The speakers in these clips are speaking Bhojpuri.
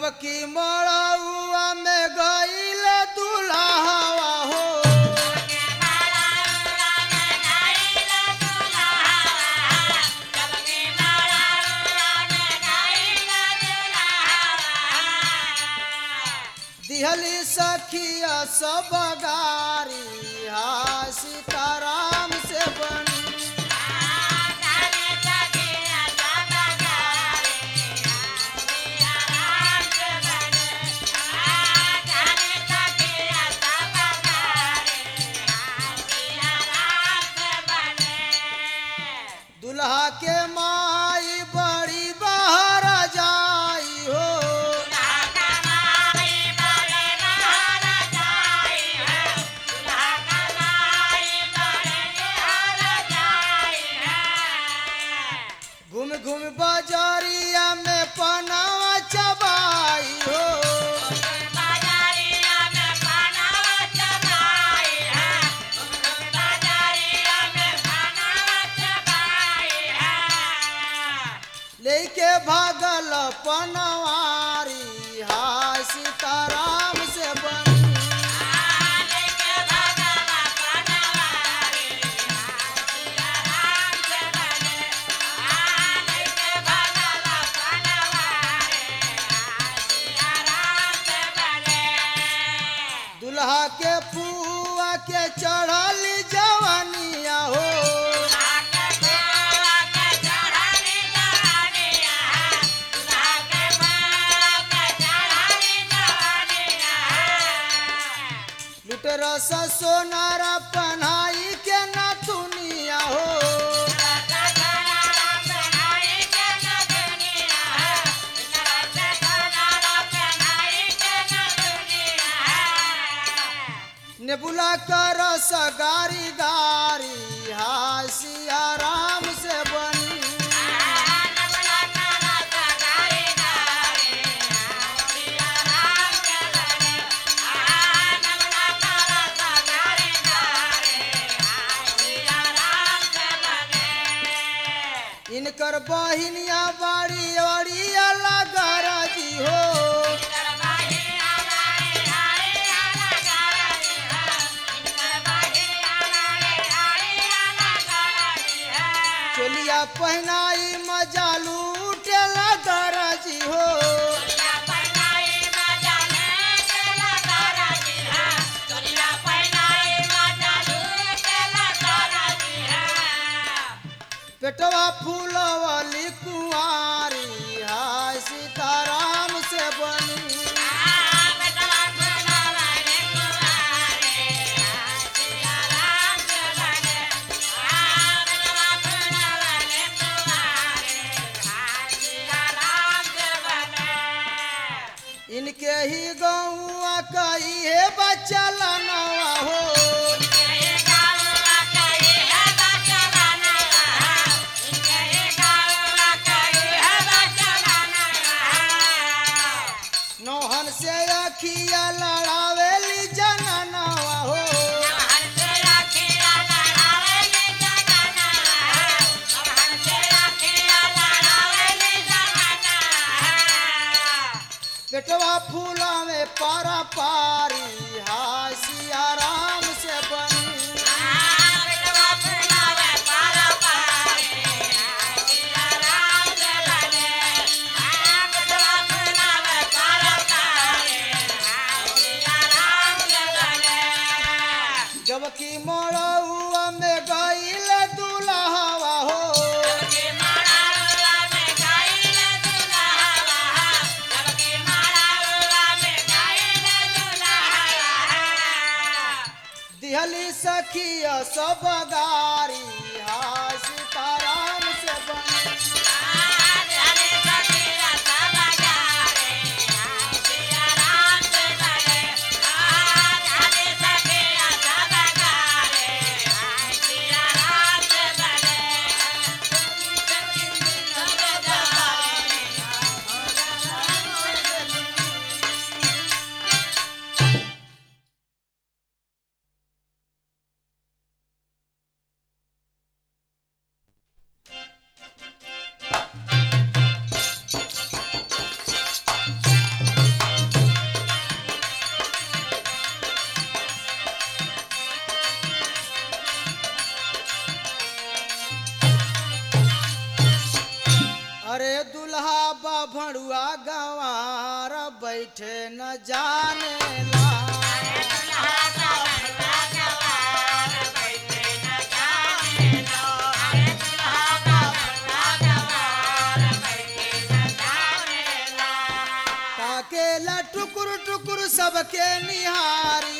की मड़उआ में गईल दुल्हावा हो दिहली सखिया सब गारी हा सीताराम से बनी दुल्हा के माई बड़ी बाहर जाई हो घूम घूम बाजारिया में पनावा चबाई हो लेके भागल पनवारी हा सीताराम से बनी दुल्हा के फुआ के चढ़ल जवानिया हो लुटरस सोनारा पन्हाई के नथुनिया हो नेबुला कर सगारी गारी हा सिया राम से बनी इनकर बहिनिया बाड़ी अड़िया लगर जी हो चोलिया पहनाई मजा लूटे लगर जी हो पेटवा फूलवली कुंवारी हा सीताराम से बनी इनके ही गौआ कई है बच्चा लनवा हो नौहन से अखिया लड़ावेली जननवा हो पेटवा फूला में पारा पारी हा सिया राम से बनी जबकि मड़उआ में गईल दुल्हावा हो दिहली सखिया सब गारी हा सीताराम से बनी अरे दुल्हा बाभड़ुआ गंवार बैठे न जाने ला। ताकेला टुकुर टुकुर सबके निहारी,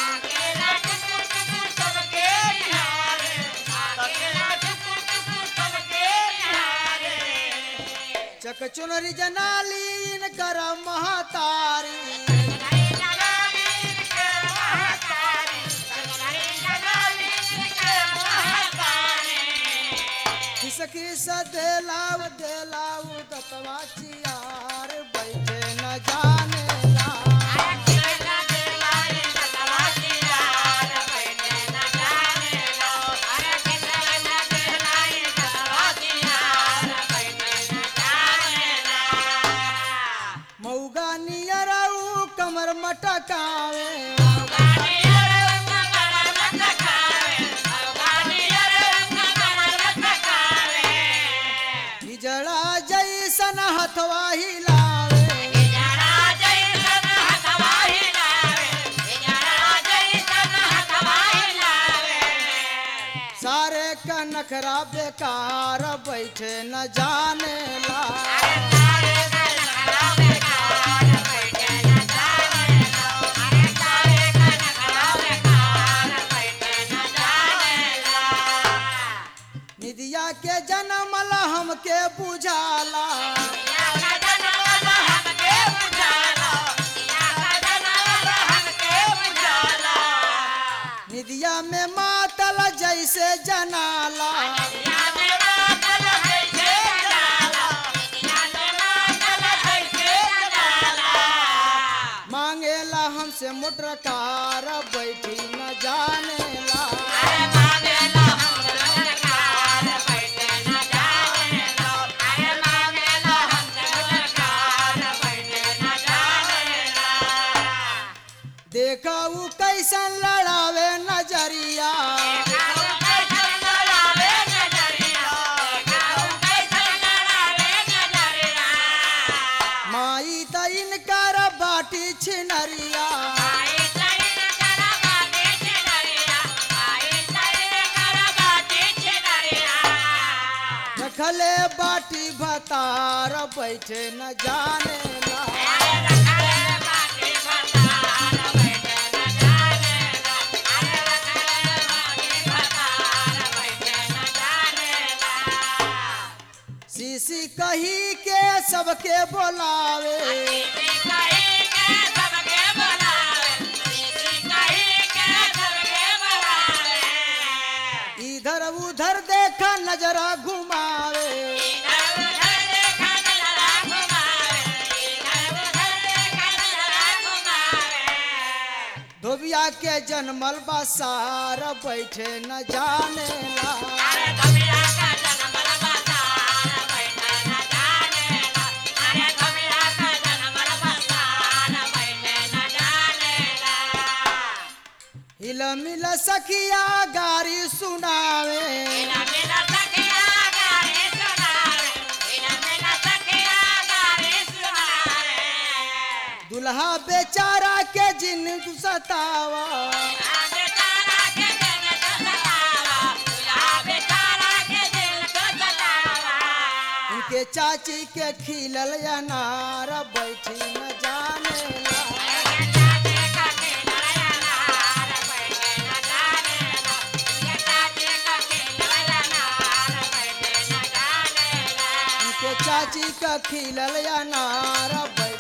चक चुनरी जनाली इनकर महतारी। खिस देलाव देलाव दतवा चियार बैठे न जाने ला। मऊगा नियरऊ कमर मटकावे, हिजड़ा जैसन हथवा हिलावे, सारे का नखरा बेकार बैठे न जाने ला। निदिया के जन्मल हमके बुझाला, निदिया में मातल जैसे जनाला। मांगेला हमसे मोटरकार बैठी न जाने ला। देखा ऊ कैसन लड़ावे नजरिया, माई त इनकर बाटी छिनरिया। रखले बाटी भतार बैठे न जाने ला। सीसी कही के सबके बोलावे, इधर उधर देखा नजरा घुमावे, धोबिया के जन्मल बसार बैठे न जाने ला। हिल मिल सखिया गारी सुनावे, दुल्हा बेचारा के जिन सतावा, उनके चाची के खिलल अनार बैठी न जाने ला। चाची का खिलल अनार बैठी